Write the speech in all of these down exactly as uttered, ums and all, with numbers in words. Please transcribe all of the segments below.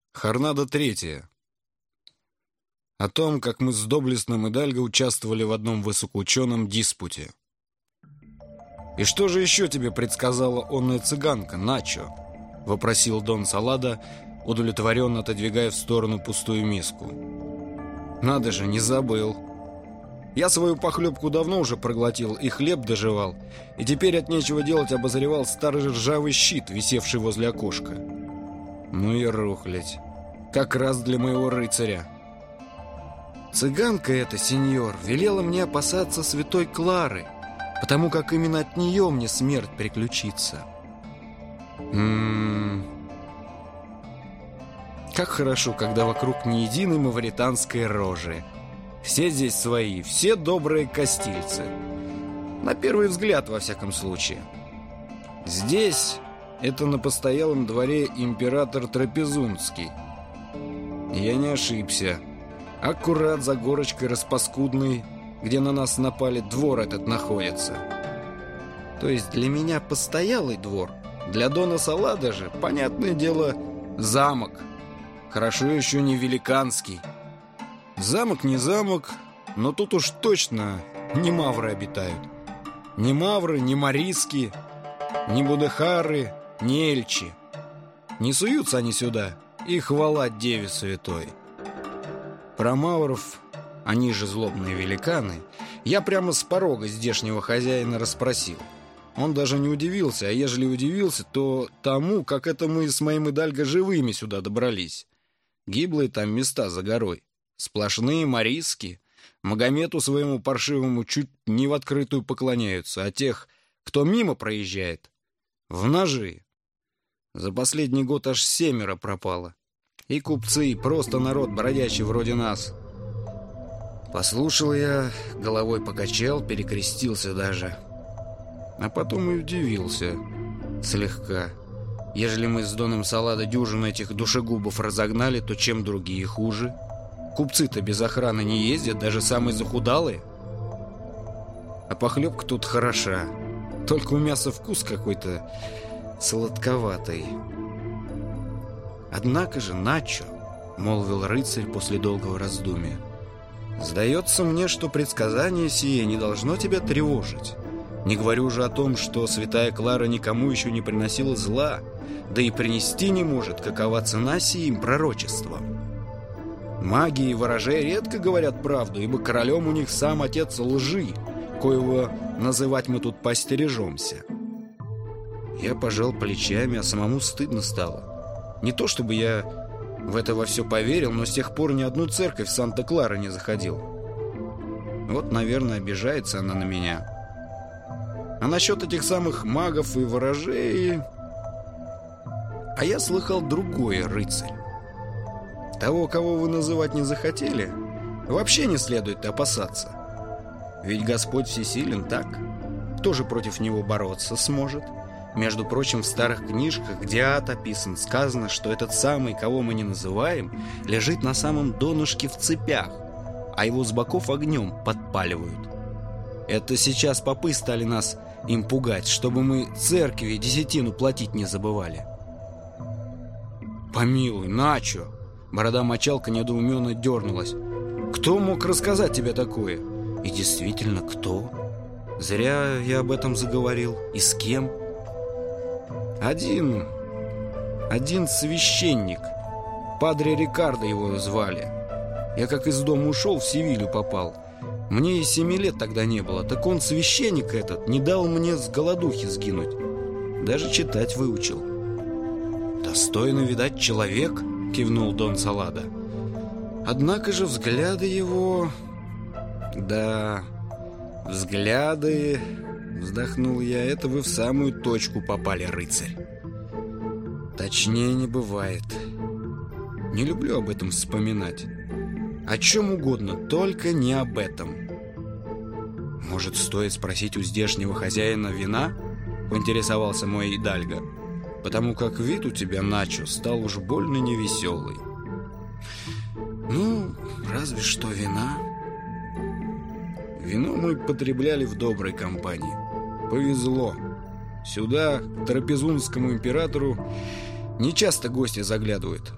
Хорнадо третья. О том, как мы с доблестным Идальго участвовали в одном высокоученом диспуте. «И что же еще тебе предсказала онная цыганка, Начо?» — вопросил Дон Саладо, удовлетворенно отодвигая в сторону пустую миску. «Надо же, не забыл. Я свою похлебку давно уже проглотил и хлеб доживал, и теперь от нечего делать обозревал старый ржавый щит, висевший возле окошка. Ну и рухлядь. Как раз для моего рыцаря. Цыганка эта, сеньор, велела мне опасаться святой Клары, потому как именно от нее мне смерть приключится. М-м-м. Как хорошо, когда вокруг ни единой мавританской рожи. Все здесь свои, все добрые кастильцы. На первый взгляд, во всяком случае. Здесь это на постоялом дворе император Трапезунский. Я не ошибся. Аккурат за горочкой распаскудной, где на нас напали, двор этот находится. То есть для меня постоялый двор, для Дона Саладо же, понятное дело, замок. Хорошо еще не великанский. Замок не замок, но тут уж точно не мавры обитают. Ни мавры, ни мариски, ни будехары, ни эльчи. Не суются они сюда, и хвала Деве Святой. Про мавров, они же злобные великаны, я прямо с порога здешнего хозяина расспросил. Он даже не удивился, а ежели удивился, то тому, как это мы с моим Идальго живыми сюда добрались. Гиблые там места за горой, сплошные мариски. Магомету своему паршивому чуть не в открытую поклоняются, а тех, кто мимо проезжает, в ножи. За последний год аж семеро пропало. И купцы, и просто народ бродячий вроде нас. Послушал я, головой покачал, перекрестился даже. А потом и удивился. Слегка. Ежели мы с Доном Саладо дюжину этих душегубов разогнали, то чем другие хуже? Купцы-то без охраны не ездят, даже самые захудалые. А похлебка тут хороша. Только у мяса вкус какой-то сладковатый. «Однако же, Начо», — молвил рыцарь после долгого раздумья, «сдается мне, что предсказание сие не должно тебя тревожить. Не говорю уже о том, что святая Клара никому еще не приносила зла, да и принести не может, какова цена сиим пророчествам. Маги и ворожей редко говорят правду, ибо королем у них сам отец лжи, коего называть мы тут постережемся». Я пожал плечами, а самому стыдно стало. Не то чтобы я в это во все поверил, но с тех пор ни одну церковь Санта-Клара не заходил. Вот, наверное, обижается она на меня. А насчет этих самых магов и ворожей... А я слыхал другое, рыцарь. Того, кого вы называть не захотели, вообще не следует опасаться. Ведь Господь всесилен, так? Кто же против него бороться сможет? Между прочим, в старых книжках, где ад описан, сказано, что этот самый, кого мы не называем, лежит на самом донышке в цепях, а его с боков огнем подпаливают. Это сейчас попы стали нас им пугать, чтобы мы церкви десятину платить не забывали. «Помилуй, Начо!» Борода-мочалка недоуменно дернулась. «Кто мог рассказать тебе такое?» И действительно, кто? Зря я об этом заговорил. И с кем? Один, один священник, падре Рикардо его звали. Я как из дома ушел, в Севилью попал. Мне и семи лет тогда не было. Так он, священник этот, не дал мне с голодухи сгинуть. Даже читать выучил. «Достойно, видать, человек», — кивнул Дон Саладо. Однако же взгляды его... Да, взгляды... Вздохнул я. Это вы в самую точку попали, рыцарь. Точнее не бывает. Не люблю об этом вспоминать. О чем угодно, только не об этом. Может, стоит спросить у здешнего хозяина вина? Поинтересовался мой Идальго. Потому как вид у тебя, Начо, стал уж больно невеселый. Ну, разве что вина. Вино мы потребляли в доброй компании. Повезло. Сюда, к трапезунскому императору, нечасто гости заглядывают.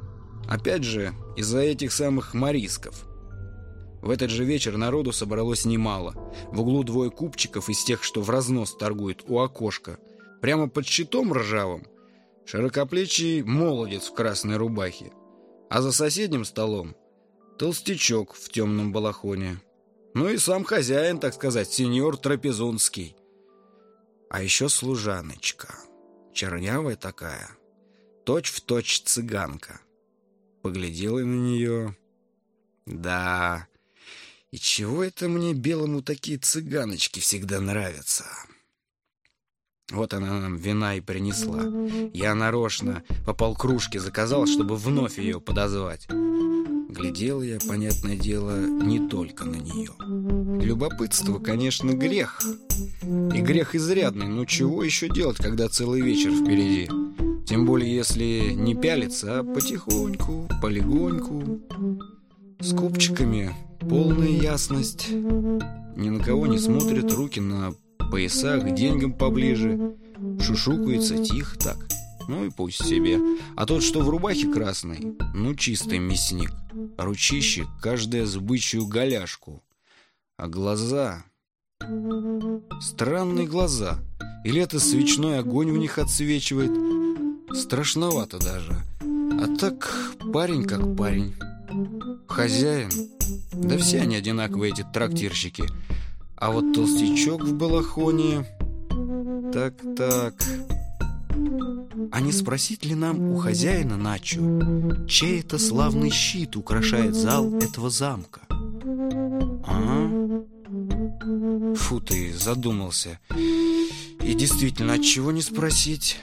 Опять же, из-за этих самых морисков. В этот же вечер народу собралось немало. В углу двое купчиков из тех, что в разнос торгуют у окошка. Прямо под щитом ржавым широкоплечий молодец в красной рубахе. А за соседним столом толстячок в темном балахоне. Ну и сам хозяин, так сказать, сеньор Трапезунский. А еще служаночка. Чернявая такая. Точь-в-точь цыганка. Поглядела на нее. Да... И чего это мне, белому, такие цыганочки всегда нравятся? Вот она нам вина и принесла. Я нарочно по полкружки заказал, чтобы вновь ее подозвать. Глядел я, понятное дело, не только на нее. Любопытство, конечно, грех. И грех изрядный, но чего еще делать, когда целый вечер впереди? Тем более, если не пялиться, а потихоньку, полегоньку. С купчиками полная ясность. Ни на кого не смотрят, руки на поясах, к деньгам поближе. Шушукается тихо так. Ну и пусть себе. А тот, что в рубахе красной, ну чистый мясник. Ручище, каждая с бычью голяшку. А глаза... Странные глаза. Или это свечной огонь в них отсвечивает. Страшновато даже. А так парень как парень. Хозяин. Да все они одинаковые, эти трактирщики. А вот толстячок в балахоне... Так-так... А не спросить ли нам у хозяина Начо, чей это славный щит украшает зал этого замка? А? Фу ты, задумался. И действительно, отчего не спросить?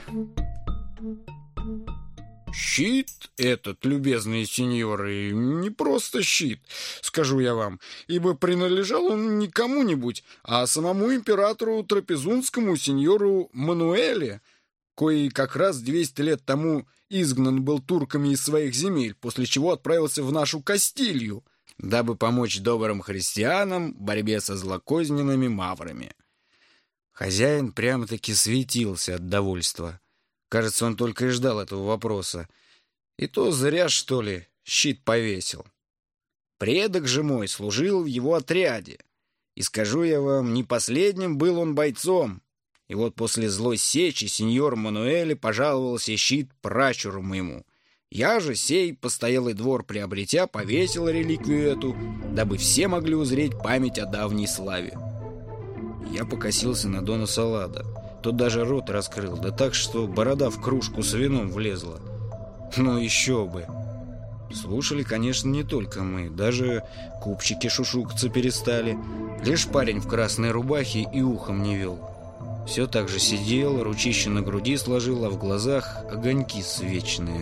Щит этот, любезные сеньоры, не просто щит, скажу я вам, ибо принадлежал он не кому-нибудь, а самому императору Трапезунскому сеньору Мануэле, кои как раз двести лет тому изгнан был турками из своих земель, после чего отправился в нашу Кастилью, дабы помочь добрым христианам в борьбе со злокозненными маврами. Хозяин прямо-таки светился от довольства. Кажется, он только и ждал этого вопроса. И то зря, что ли, щит повесил. Предок же мой служил в его отряде. И скажу я вам, не последним был он бойцом. И вот после злой сечи сеньор Мануэле пожаловался щит прачуру моему. Я же сей постоялый двор приобретя, повесил реликвию эту, дабы все могли узреть память о давней славе. Я покосился на Дона Салада. Тот даже рот раскрыл, да так, что борода в кружку с вином влезла. Ну еще бы. Слушали, конечно, не только мы. Даже купчики шушукаться перестали. Лишь парень в красной рубахе и ухом не вел. Все так же сидел, ручище на груди сложил, а в глазах огоньки свечные.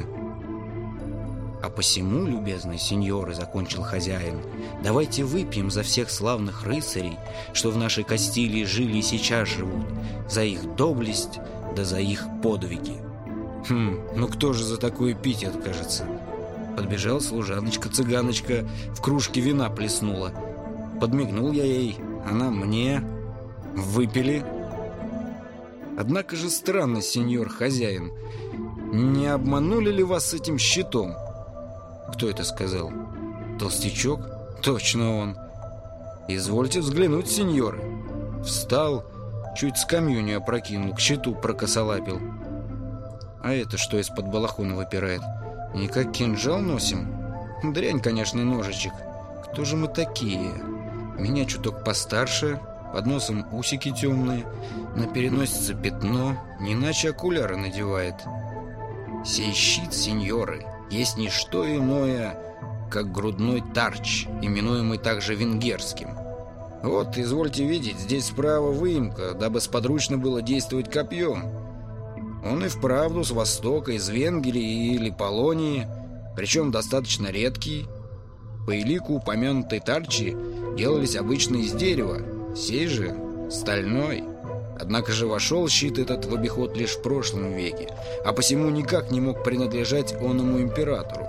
«А посему, любезные сеньоры, — закончил хозяин, — давайте выпьем за всех славных рыцарей, что в нашей Кастилии жили и сейчас живут, за их доблесть да за их подвиги». Хм, ну кто же за такое пить откажется? Подбежал служаночка-цыганочка, в кружке вина плеснула. Подмигнул я ей, она мне. Выпили. Однако же странно, сеньор хозяин, не обманули ли вас с этим щитом? Кто это сказал? Толстячок? Точно он. Извольте взглянуть, сеньоры. Встал, чуть скамью не опрокинул, к щиту прокосолапил. А это что из-под балахона выпирает? Не как кинжал носим? Дрянь, конечно, ножичек. Кто же мы такие? Меня чуток постарше, под носом усики темные, на переносице пятно, не иначе окуляры надевает. Сей щит, сеньоры, есть не что иное, как грудной тарч, именуемый также венгерским. Вот, извольте видеть, здесь справа выемка, дабы сподручно было действовать копьем. Он и вправду с востока, из Венгрии или Полонии, причем достаточно редкий. По элику упомянутой тарчи делались обычно из дерева, сей же стальной. Однако же вошел щит этот в обиход лишь в прошлом веке, а посему никак не мог принадлежать оному императору.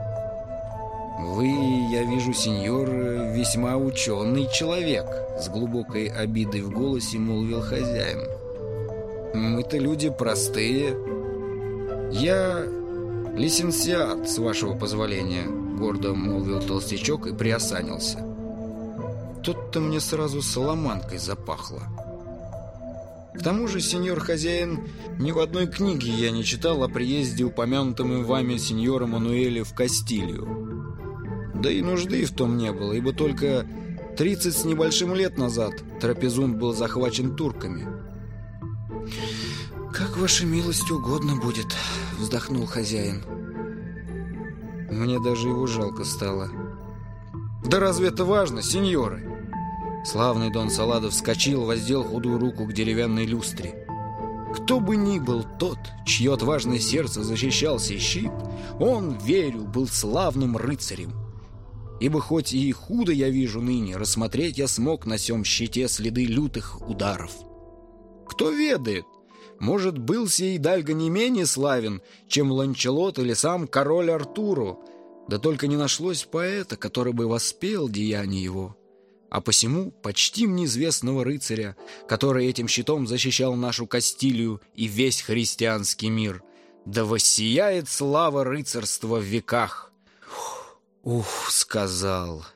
«Вы, я вижу, сеньор, весьма ученый человек», — с глубокой обидой в голосе молвил хозяин. «Мы-то люди простые. Я «Лисенциат, с вашего позволения», — гордо молвил толстячок и приосанился. Тут-то мне сразу соломанкой запахло. К тому же, сеньор хозяин, ни в одной книге я не читал о приезде упомянутым им вами сеньора Мануэля в Кастилью. Да и нужды в том не было, ибо только тридцать с небольшим лет назад Трапезунд был захвачен турками. «Как ваша милость угодно будет», — вздохнул хозяин. Мне даже его жалко стало. «Да разве это важно, сеньоры?» Славный Дон Саладо вскочил, воздел худую руку к деревянной люстре. Кто бы ни был тот, чье отважное сердце защищал сей щит, он, верю, был славным рыцарем. Ибо хоть и худо я вижу ныне, рассмотреть я смог на сём щите следы лютых ударов. Кто ведает, может, был сей Идальго не менее славен, чем Ланчелот или сам король Артуро, да только не нашлось поэта, который бы воспел деяния его. А посему почтим неизвестного рыцаря, который этим щитом защищал нашу Кастилию и весь христианский мир. Да воссияет слава рыцарства в веках!» «Ух», — сказал,